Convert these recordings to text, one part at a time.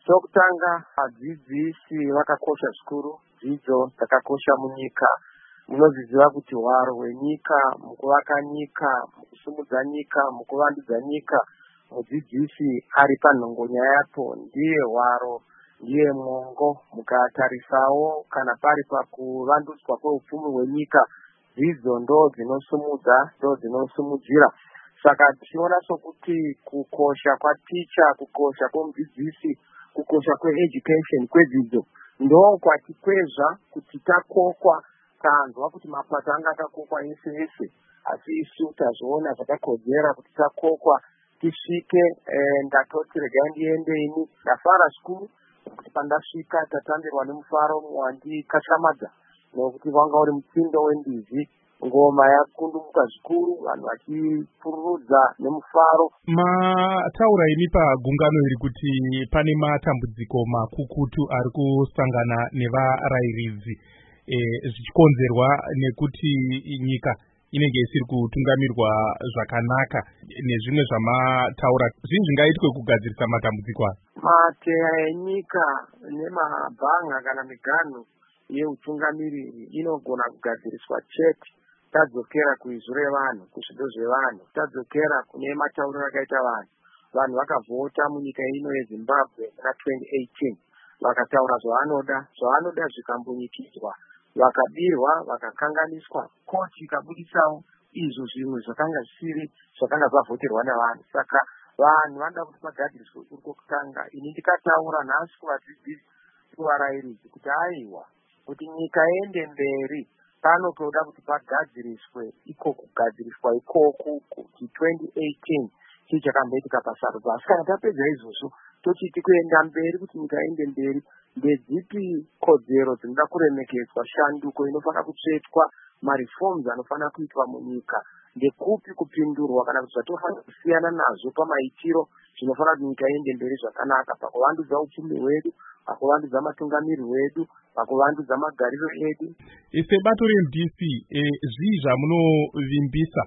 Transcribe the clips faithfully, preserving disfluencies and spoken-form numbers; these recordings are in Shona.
Chokutanga, vadzidzisi vakakosha zvikuru. Dzidzo dzakakosha munyika. Munozviziva kuti hwaro hwenyika, mukuvaka nyika, mukusumudza nyika, mukuvandudza nyika, mudzidzisi ari panhongonya yapo ndiye hwaro, ndiye mwongo. Mukatarisawo kana pari pakuvandudzwa kweupfumi hwenyika, dzidzo ndo dzinosumudza, ndo dzinosumudzira. Saka tichiona sokuti kukosha kwaticha, kukosha kwemudzidzisi, kukosha kweeducation, kwedzidzo, ndo kwatikwezva kuti takokwa, tanzwa kuti mapato anga akakokwa ese ese, asi isu tazviona zvakakodzera kuti takokwa tisvike. E, ndatoti regai ndiende ini, ndafara zvikuru kuti pandasvika tatambirwa nemufaro wandikashamadza, nokuti wanga uri mutsindo wendizi, ngoma yakundumuka zvikuru, vanhu vachipururudza nemufaro. Mataura imi pagungano iri kuti pane matambudziko makukutu ari kusangana nevarairidzi, e, zvichikonzerwa nekuti nyika inenge isiri kutungamirwa zvakanaka, nezvimwe zvamataura. Zvinhu zvingaitwe kugadzirisa matambudziko aya? Mateya enyika nemabhanga kana miganhu yeutungamiriri inogona kugadziriswa chete tadzokera kuizvo revanhu, kuzvido zvevanhu, tadzokera kune matauriro akaita vanhu. Vanhu vakavhota munyika ino yeZimbabwe muna twenty eighteen, vakataura zvavanoda, zvavanoda zvikambonyikidzwa, vakabirwa, vakakanganiswa, koti ikabudisawo izvo zvimwe zvakanga zvisiri zvakanga zvavhoterwa navanhu. Saka vanhu vanoda kuti pagadziriswe kuri kwokutanga. Ini ndikataura nhasi kuvadzidzisi, kuvarairidzi kuti aiwa, kuti nyika iende mberi, panotoda kuti pagadziriswe iko kugadziriswa ikoku kuti twenty eighteen chii chakamboitika pasarudzo. Asi kana tapedza izvozvo tochiti kuenda mberi, kuti nyika iende mberi, ndedzipi kodzero dzinoda kuremekedzwa, shanduko inofanira kutsvetwa, marifoms anofanira kuitwa munyika, ndekupi kupindurwa kana kuti zvatofanira kusiyana nazvo pamaitiro zvinofanira kuti nyika iende mberi zvakanaka, pakuvandudza upfumi hwedu, pakuvandudza matungamiri hwedu, pakuvandudza magariro edu. Sebato reM D C, e, zvii zvamunovimbisa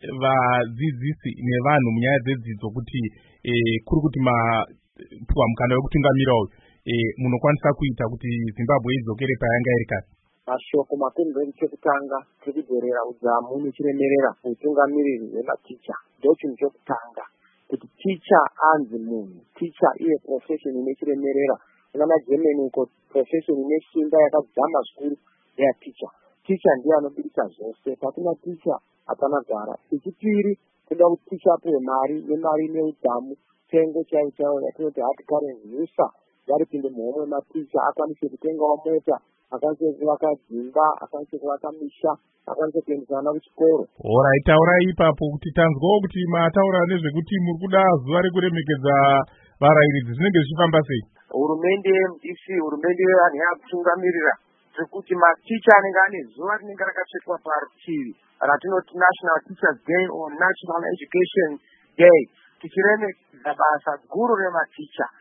vadzidzisi nevanhu munyaya dzedzidzo kuti e, kuri kuti mapuwa mukana wekutungamira uyu, e, munokwanisa kuita kuti Zimbabwe idzokere payanga iri kare? Mashoko makuru chekutanga, tiridzorera udzamu nechiremerera utungamiriri hwematicha. Ndo chinhu chekutanga, kuti ticha anzi munhu, ticha iye profession ine chiremerera. Kuna maGermany uko profession ine simba yakadzama zvikuru yaticha. Ticha ndiye anobudisa zvose, pasina ticha hapana gara. Chechipiri, toda kuti ticha apiwe mari, nemari neudzamu, tengo chaiyo chaiyo yatinoti hard currency nyusa yaripinde muhomwe maticha, akwanise kutengawo mota, akwanise kuvaka dzimba, akwanise kuvaka misha, akwanise kuendesa vana kuchikoro. Alright, taurai ipapo kuti tanzwawo kuti mataura nezvekuti muri kuda zuva rekuremekedza varairidzi, zvinenge zvichifamba sei? Hurumende yeM D C, hurumende yevanhu yakutungamirira zvekuti maticha anenge ane zuva rinenge rakatsvetwa parutivi ratinoti National Teachers Day or National Education Day, tichiremekedza basa guru rematicha.